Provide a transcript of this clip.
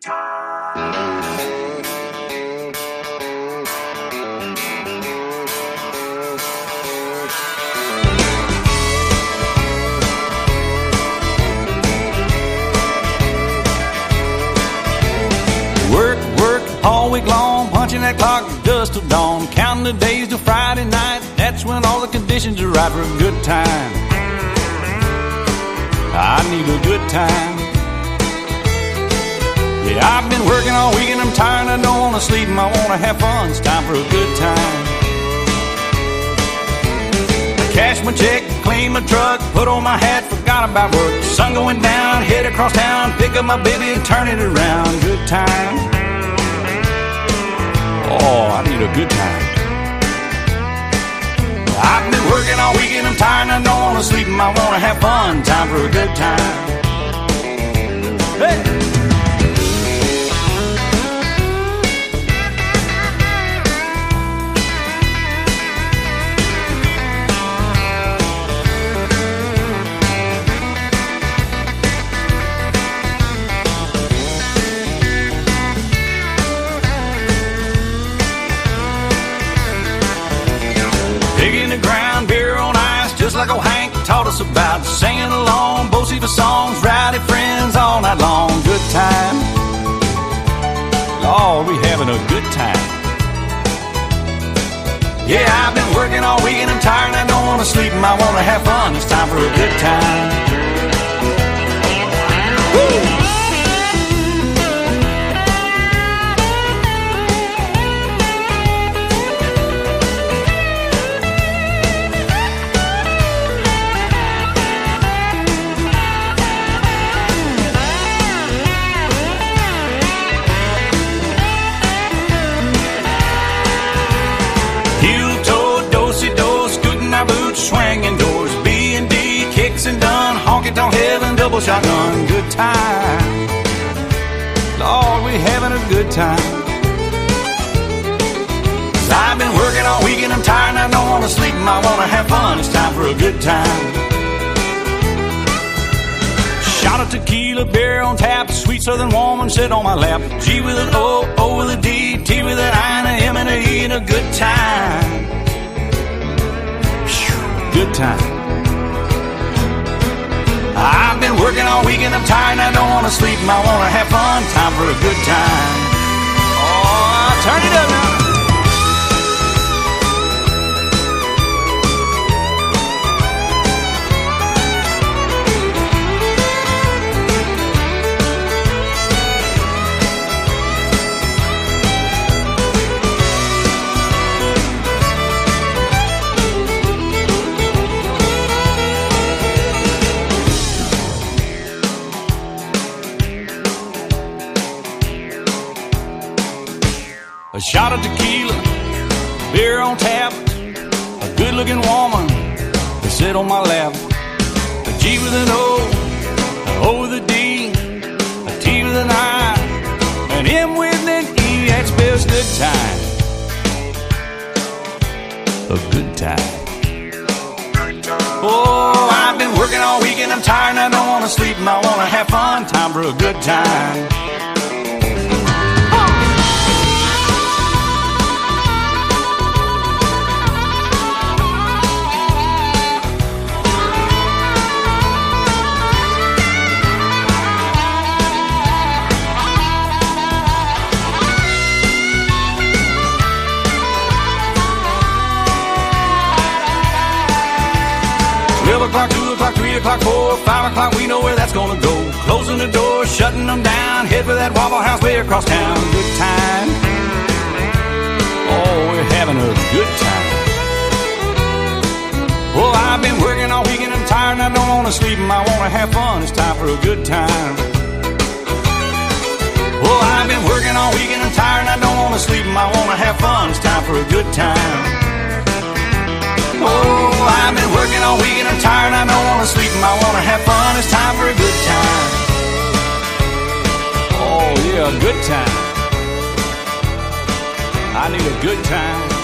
Work, work all week long, punching that clock dust till dawn, counting the days till Friday night. That's when all the conditions are right for a good time. I need a good time. Yeah, I've been working all week and I'm tired. I don't want to sleep and I want to have fun. It's time for a good time. I cash my check, clean my truck, put on my hat, forgot about work. Sun going down, head across town, pick up my baby and turn it around. Good time. Oh, I need a good time. I've been working all week and I'm tired and I don't want to sleep and I want to have fun. Time for a good time. Hey! Digging the ground, beer on ice, just like old Hank taught us about. Singing along, Bo-C for songs, rowdy friends all night long. Good time. Lord, we having a good time. Yeah, I've been working all week and I'm tired and I don't want to sleep and I want to have fun. It's time for a good time. Woo! Swinging doors, B&D, kicks and done, honky-tonk heaven, double shotgun, good time. Lord, we having a good time. I've been working all week and I'm tired and I don't want to sleep and I want to have fun. It's time for a good time. Shot of tequila, beer on tap, sweet southern woman sit on my lap. G with an O, O with a D, T with an I and a M and a E and a good time. Good time. I've been working all week and I'm tired and I don't want to sleep and I want to have fun. Time for a good time. Oh, turn it up now. A shot of tequila, beer on tap, a good-looking woman to sit on my lap. A G with an O, an O with a D, a T with an I, an M with an E. That spells good time. A good time. Oh, I've been working all week and I'm tired and I don't want to sleep and I want to have fun. Time for a good time. 12 o'clock, 2 o'clock, 3 o'clock, 4, 5 o'clock, we know where that's gonna go. Closing the door, shutting them down, head for that Waffle House way across town. Good time. Oh, we're having a good time. Well, I've been working all week and I'm tired and I don't wanna sleep and I wanna have fun. It's time for a good time. Well, I've been working all week and I'm tired and I don't wanna sleep and I wanna have fun. It's time for a good time. Oh, I've been working all week and I'm tired and I don't wanna sleep and I wanna have fun. It's time for a good time. Oh yeah, a good time. I need a good time.